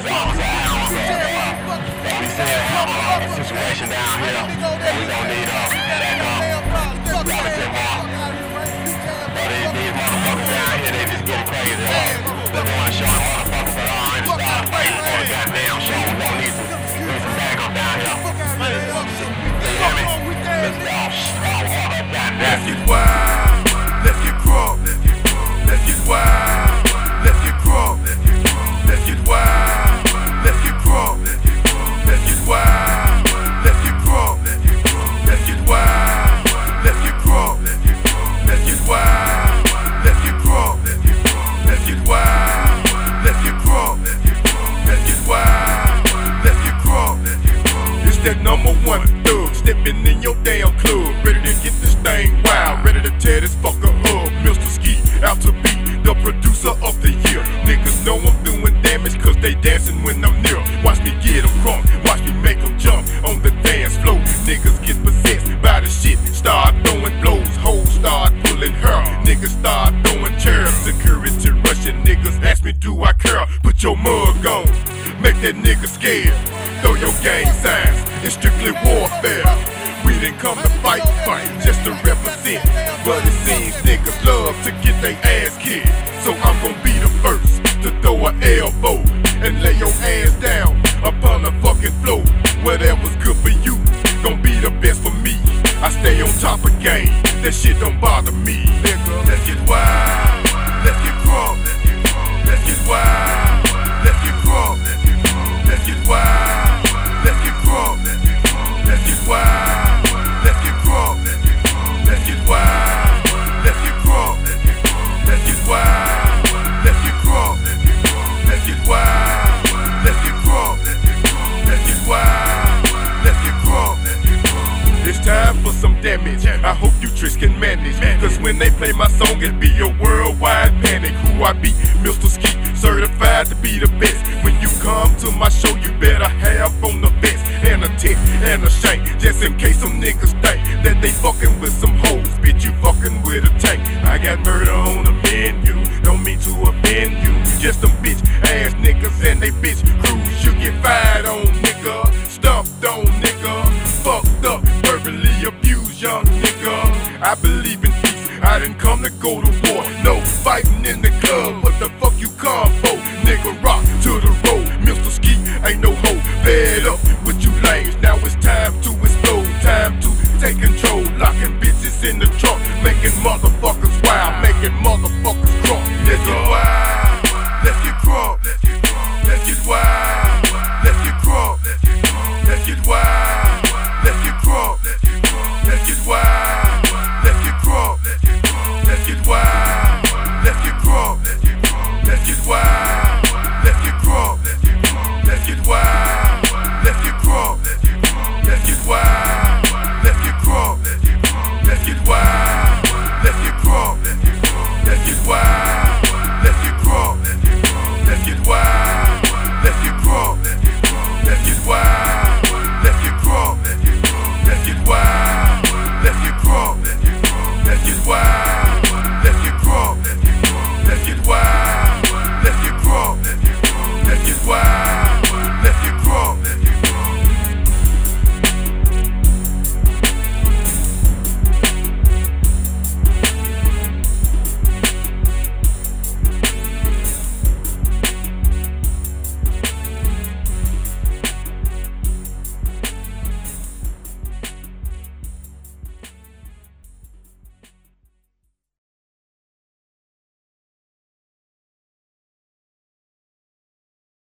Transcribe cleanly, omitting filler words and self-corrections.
Situation down here, we gon' need backup, relative more. But these motherfuckers down here, they just get crazy. They wanna show them motherfuckers, but I ain't starting fighting for the goddamn show. We gon' need some backup down here. You hear me? Let's get wild, let's get crunk, let's get wild, let's get crunk, let's get wild, let's get crunk, let's get wild, let's get crunk, let's get wild, let's get crunk, let's get wild, let's get crunk, let's get wild, let's get crunk, let's get wild, let's get crunk. It's that #1 thug stepping in your damn club, ready to get this thing wild, ready to tear this fucker up. Mr. Ski out to be the producer of the year. Niggas know I'm doing damage cause they dancing when I'm near. Watch me get them crunk, watch me make them jump on the dance floor. Niggas get possessed by the shit, start throwing blows, hoes start pulling hair, niggas start throwing chairs. Security rushing, niggas ask me do I care. Put your mug on, make that nigga scared. Throw your gang signs, it's strictly warfare. We didn't come to fight, just to represent. But it seems niggas love to get their ass kicked. So I'm gon' be the first to throw an elbow and lay your ass down upon the fucking floor. Whatever's good for you, gon' be the best for me. I stay on top of game, that shit don't bother me. Let's get wild, let's get crunk, let's get wild, let's get crunk, let's get wild, let's get crunk, let's get wild, let's get crunk, let's get wild, let's get crunk, let's get wild, let's get crunk, let's get wild, let's get crunk, let's get wild, let's get crunk. It's time for some damage, I hope you tricks can manage. Cause when they play my song it be a worldwide panic. Who I be, Mr. Ski, certified to be the best. When you come to my show you better have on the vest and a tick and a shank, just in case some niggas think that they fucking with some hoes. Bitch, you fucking with a tank. I got murder on the menu, don't mean to offend you, just them